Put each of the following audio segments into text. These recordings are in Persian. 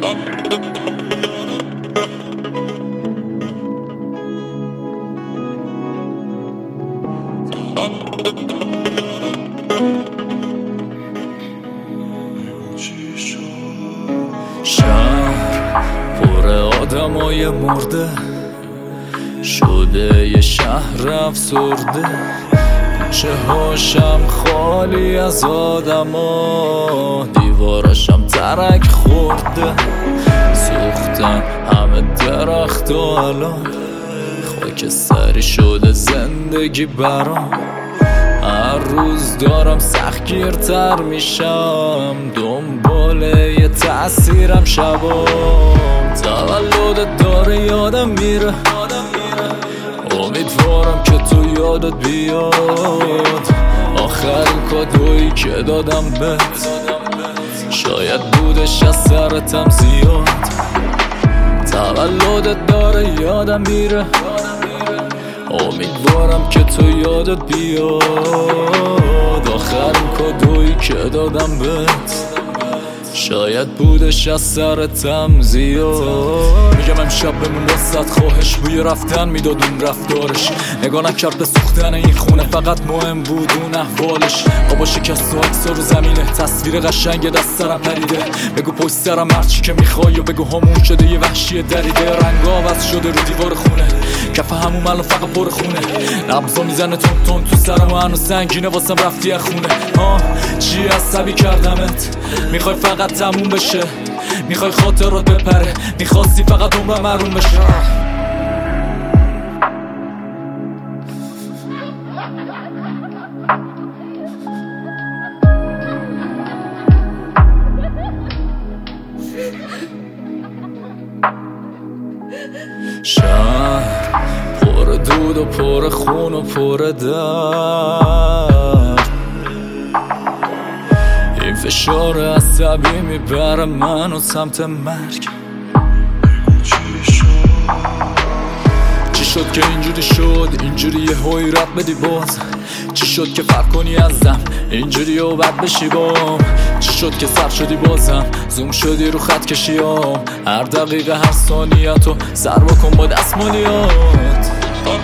شهر پر آدمای مرده شده یه شهر افسرده، کوچه هاشم خالی از آدما، دیواراشم ترک خورده، سوختن همه درخت و الان خاکستری شده زندگی برام. هر روز دارم سختگیرتر میشم، دنبال یه تأثیرم شبام. تولدت داره یادم میره، امیدوارم که تو یادت بیاد. آخرین کادویی که دادم بهت شاید بودش از سرتم زیاد. تولدت داره یادم میره، امیدوارم که تو یادت بیاد. آخرین کادویی که دادم بهت شاید بودش از سرتم زیاد. میگم امشب بمون وسط، خواهش بوی رفتن میداد اون رفتارش، نگاه نکرد به سوختن این خونه، فقط مهم بود اون احوالش. بابا شکست و عکس‌ها رو زمینه، تصویر قشنگ دست سرم پریده. بگو پشت سرم هرچی که میخوای و بگو همون شده یه وحشی دریده. رنگا عوض شده رو دیوار خونه، کف همون الان فقط پر خونه. نبضا میزنه تون تون تو سرم و هنوز سنگینه واسم رفتی از خونه. چی عصبی کردمت؟ میخوای فقط تموم بشه، میخوای خاطرات بپره، میخواستی فقط عمرم محروم بشه. شهر پر دود و پر خون و پر درد، این فشار عصبی میبره منو سمت مرگ. چی شد که اینجوری شد، اینجوری یه هوی رد بدی باز؟ چی شد که فرق کنی ازم اینجوری و بد بشی بام؟ چی شد که سر شدی بازم، زوم شدی رو خط کشیام؟ هر دقیقه هر ثانیتو سر بکن با دستمالیات.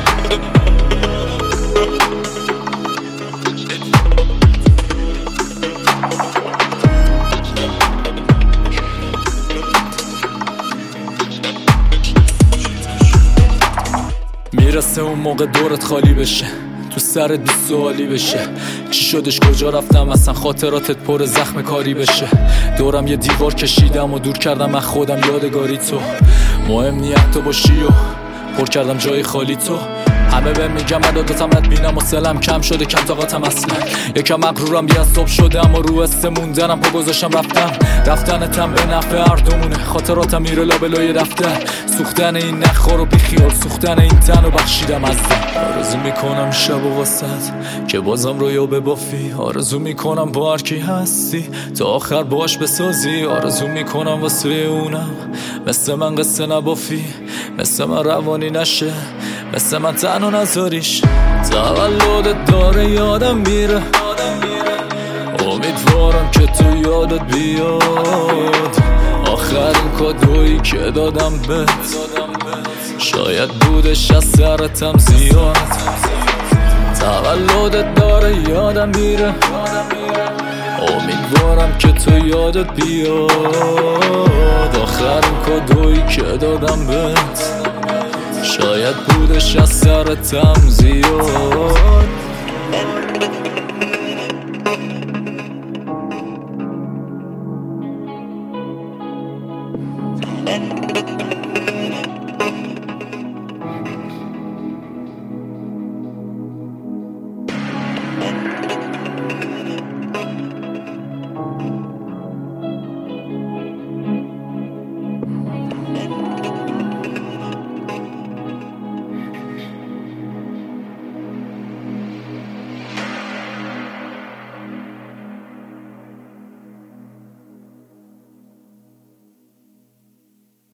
میرسه اون موقع دورت خالی بشه، تو سرت بی سوالی بشه. چی شدش، کجا رفتم اصلا، خاطراتت پر زخم کاری بشه. دورم یه دیوار کشیدم و دور کردم من خودم یادگاری تو. مهم نیت تو باشی و پر کردم جای خالی تو. همه به میگم عدادتم نبینم و سلم کم شده، کم طاقتم اصلا. یکم مغرورم بی‌عصاب شدم و رو استه موندنم پا گذاشتم رفتنتم به نفع هر دومونه. خاطراتم میره لابلای دفتر، سوختن این نخور و بیخیال، سوختن این تن و بخشیدم از دم. آرزو میکنم شب و واسط که بازم رویا ببافی، آرزو میکنم با هر کی هستی تا آخر باش بسازی. آرزو میکنم واسه اونم مثل من قصه نبافی، مثل من روانی نشه، مثل من تنها نذاریش. تولدت داره یادم میره، امیدوارم که تو یادت بیاد. آخرین کادویی که دادم بهت شاید بودش از سرتم زیاد. تولدت داره یادم میره، امیدوارم که تو یادت بیاد. آخرین کادویی که دادم بهت شاید بودش از سرتم زیاد.